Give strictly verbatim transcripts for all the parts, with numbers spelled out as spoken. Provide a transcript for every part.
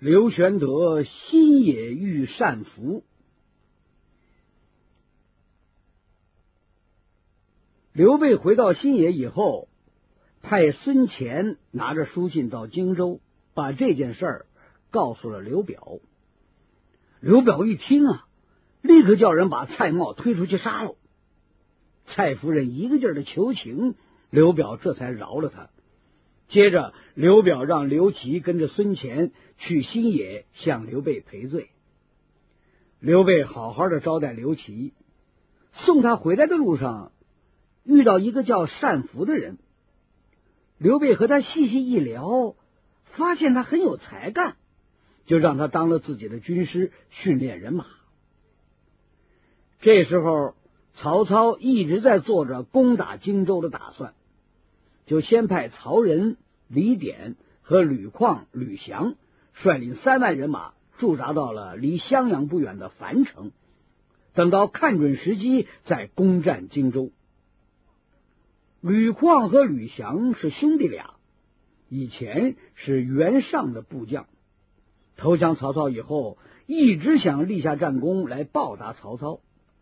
刘玄德新野遇单福。刘备回到新野以后，派孙乾拿着书信到荆州，把这件事儿告诉了刘表。刘表一听啊，立刻叫人把蔡瑁推出去杀了。蔡夫人一个劲儿的求情，刘表这才饶了他。接着，刘表让刘琦跟着孙乾去新野向刘备赔罪。刘备好好的招待刘琦，送他回来的路上，遇到一个叫单福的人。刘备和他细细一聊，发现他很有才干，就让他当了自己的军师，训练人马。这时候，曹操一直在做着攻打荆州的打算，就先派曹仁、李典和吕旷、吕翔率领三万人马驻扎到了离襄阳不远的樊城，等到看准时机再攻占荆州。吕旷和吕翔是兄弟俩，以前是袁尚的部将，投降曹操以后，一直想立下战功来报答曹操。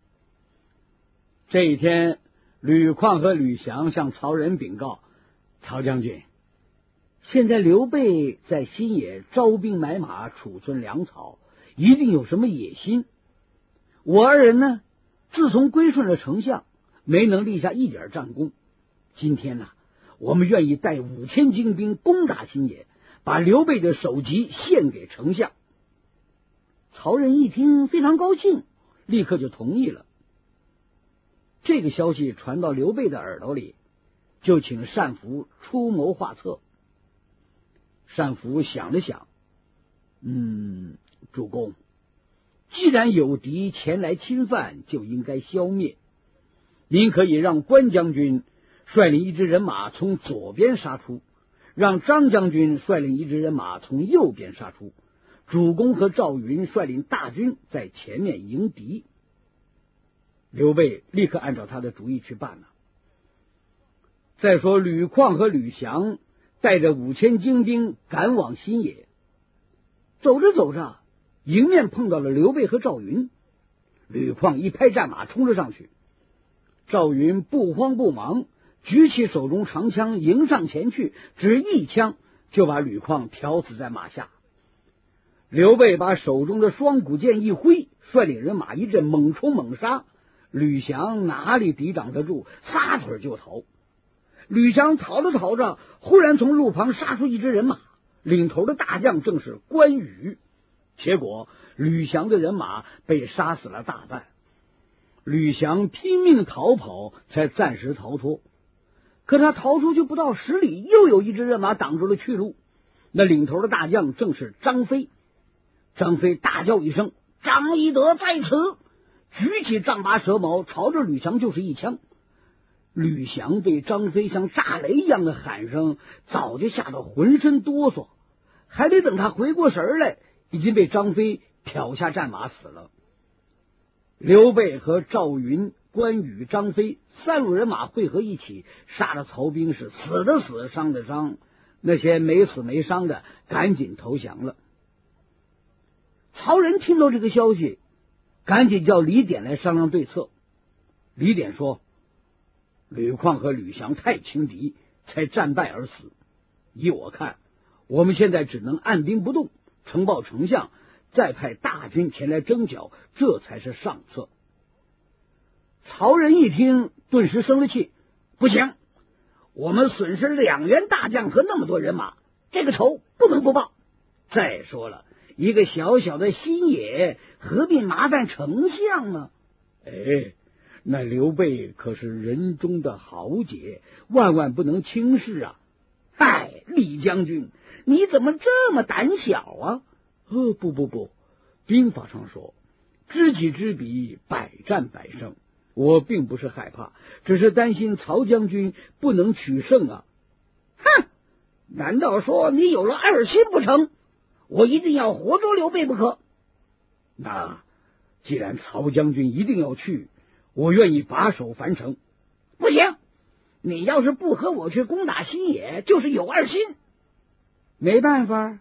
这一天，吕旷和吕翔向曹仁禀告：曹将军，现在刘备在新野招兵买马，储存粮草，一定有什么野心。我二人呢，自从归顺了丞相，没能立下一点战功。今天呢，我们愿意带五千精兵攻打新野，把刘备的首级献给丞相。曹仁一听非常高兴，立刻就同意了。这个消息传到刘备的耳朵里，就请单福出谋划策。单福想了想，嗯，主公，既然有敌前来侵犯，就应该消灭。您可以让关将军率领一支人马从左边杀出，让张将军率领一支人马从右边杀出，主公和赵云率领大军在前面迎敌。刘备立刻按照他的主意去办了。再说吕旷和吕翔带着五千精兵赶往新野，走着走着，迎面碰到了刘备和赵云。吕旷一拍战马冲了上去，赵云不慌不忙，举起手中长枪迎上前去，只一枪就把吕旷挑死在马下。刘备把手中的双股剑一挥，率领人马一阵猛冲猛杀，吕翔哪里抵挡得住，撒腿就逃。吕翔逃着逃着，忽然从路旁杀出一支人马，领头的大将正是关羽。结果吕翔的人马被杀死了大半，吕翔拼命逃跑，才暂时逃脱。可他逃出去不到十里，又有一支人马挡住了去路，那领头的大将正是张飞。张飞大叫一声：张翼德在此！举起丈八蛇矛，朝着吕翔就是一枪。吕翔被张飞像炸雷一样的喊声，早就吓得浑身哆嗦，还没等他回过神来，已经被张飞挑下战马死了。刘备和赵云、关羽、张飞三路人马汇合一起，杀了曹兵是死的死，伤的伤，那些没死没伤的赶紧投降了。曹仁听到这个消息，赶紧叫李典来商量对策。李典说：吕旷和吕翔太轻敌，才战败而死。依我看，我们现在只能按兵不动，呈报丞相，再派大军前来征剿，这才是上策。曹仁一听，顿时生了气：不行，我们损失两员大将和那么多人马，这个仇不能不报。再说了，一个小小的新野，何必麻烦丞相呢？哎，那刘备可是人中的豪杰，万万不能轻视啊！嗨，李将军，你怎么这么胆小啊？呃，不不不，兵法上说，知己知彼，百战百胜。我并不是害怕，只是担心曹将军不能取胜啊！哼，难道说你有了二心不成？我一定要活捉刘备不可。那既然曹将军一定要去，我愿意把守樊城。不行，你要是不和我去攻打新野，就是有二心。没办法，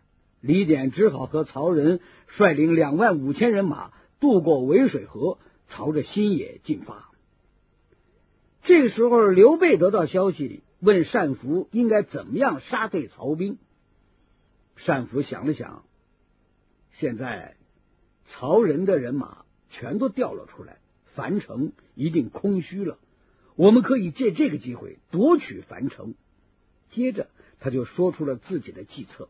李典只好和曹仁率领两万五千人马渡过渭水河，朝着新野进发。这个时候，刘备得到消息，问单福应该怎么样杀退曹兵。单福想了想，现在曹仁的人马全都调了出来，樊城一定空虚了，我们可以借这个机会夺取樊城。接着他就说出了自己的计策。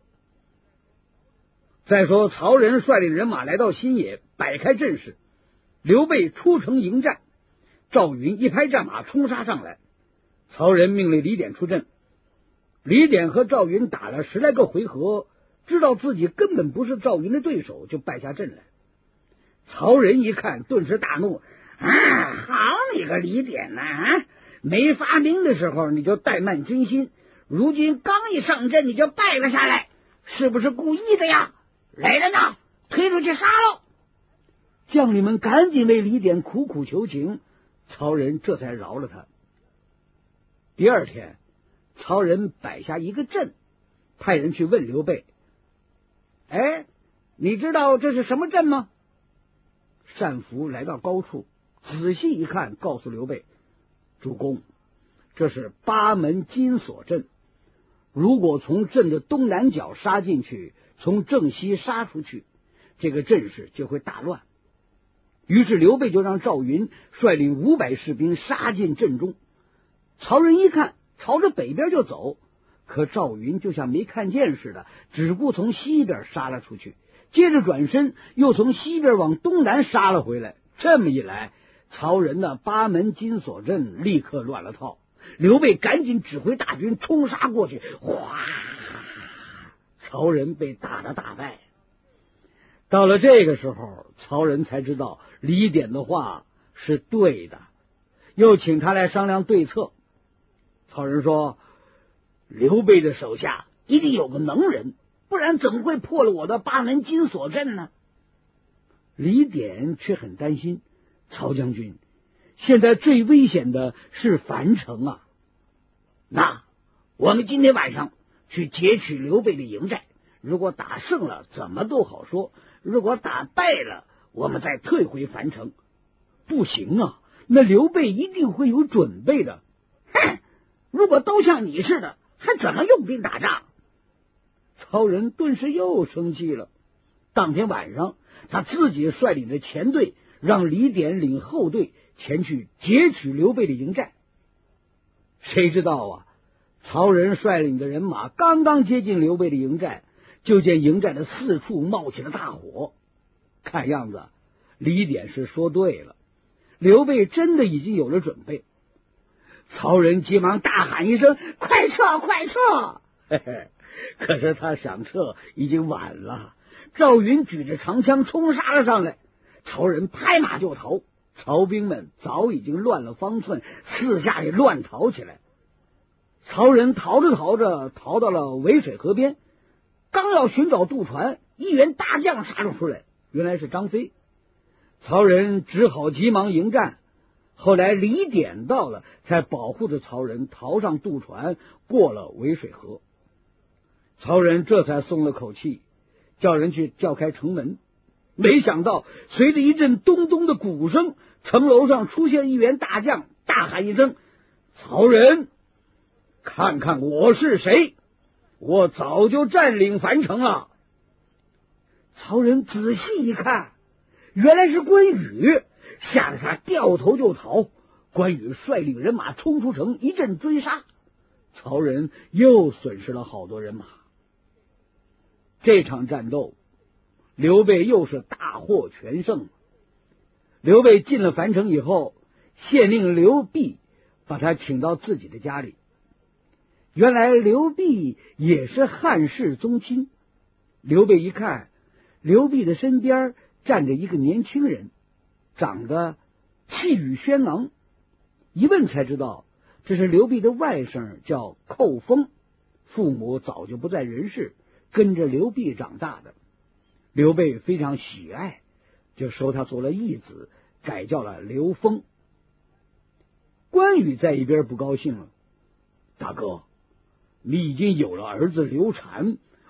再说曹仁率领人马来到新野，摆开阵势，刘备出城迎战，赵云一拍战马冲杀上来，曹仁命令李典出阵。李典和赵云打了十来个回合，知道自己根本不是赵云的对手，就败下阵来。曹仁一看，顿时大怒：啊，好你个李典呐、啊！没发兵的时候你就怠慢军心，如今刚一上阵你就败了下来，是不是故意的呀？来人呐，推出去杀喽！将领们赶紧为李典苦苦求情，曹仁这才饶了他。第二天，曹仁摆下一个阵，派人去问刘备：哎，你知道这是什么阵吗？单福来到高处，仔细一看，告诉刘备：主公，这是八门金锁阵，如果从阵的东南角杀进去，从正西杀出去，这个阵势就会大乱。于是刘备就让赵云率领五百士兵杀进阵中。曹仁一看，朝着北边就走，可赵云就像没看见似的，只顾从西边杀了出去，接着转身又从西边往东南杀了回来。这么一来，曹仁的八门金锁阵立刻乱了套。刘备赶紧指挥大军冲杀过去，哗！曹仁被打得大败。到了这个时候，曹仁才知道李典的话是对的，又请他来商量对策。曹仁说：刘备的手下一定有个能人，不然怎么会破了我的八门金锁阵呢？李典却很担心：曹将军，现在最危险的是樊城啊！那我们今天晚上去劫取刘备的营寨，如果打胜了怎么都好说，如果打败了我们再退回樊城。不行啊，那刘备一定会有准备的。哼，如果都像你似的，还怎么用兵打仗？曹仁顿时又生气了。当天晚上，他自己率领着前队，让李典领后队前去劫取刘备的营寨。谁知道啊，曹仁率领的人马刚刚接近刘备的营寨，就见营寨的四处冒起了大火。看样子李典是说对了，刘备真的已经有了准备。曹仁急忙大喊一声：快撤快撤！嘿嘿，可是他想撤已经晚了。赵云举着长枪冲杀了上来，曹仁拍马就逃。曹兵们早已经乱了方寸，四下也乱逃起来。曹仁逃着逃着，逃到了渭水河边，刚要寻找渡船，一员大将杀了出来，原来是张飞。曹仁只好急忙迎战。后来李典到了，才保护着曹仁逃上渡船，过了渭水河。曹仁这才松了口气，叫人去叫开城门。没想到随着一阵咚咚的鼓声，城楼上出现一员大将，大喊一声：曹仁，看看我是谁，我早就占领樊城了。曹仁仔细一看，原来是关羽，吓得他掉头就逃。关羽率领人马冲出城，一阵追杀，曹仁又损失了好多人马。这场战斗，刘备又是大获全胜。刘备进了樊城以后，县令刘弼把他请到自己的家里。原来刘弼也是汉室宗亲。刘备一看，刘弼的身边站着一个年轻人，长得气宇轩昂，一问才知道这是刘弼的外甥，叫寇封，父母早就不在人世，跟着刘弼长大的。刘备非常喜爱，就收他做了义子，改叫了刘封。关羽在一边不高兴了：大哥，你已经有了儿子刘禅，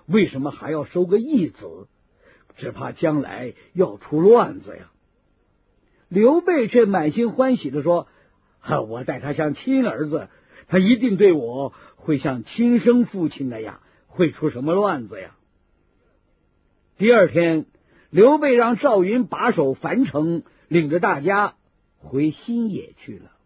为什么还要收个义子？只怕将来要出乱子呀。刘备却满心欢喜地说：我待他像亲儿子，他一定对我会像亲生父亲那样，会出什么乱子呀？第二天，刘备让赵云把守樊城，领着大家回新野去了。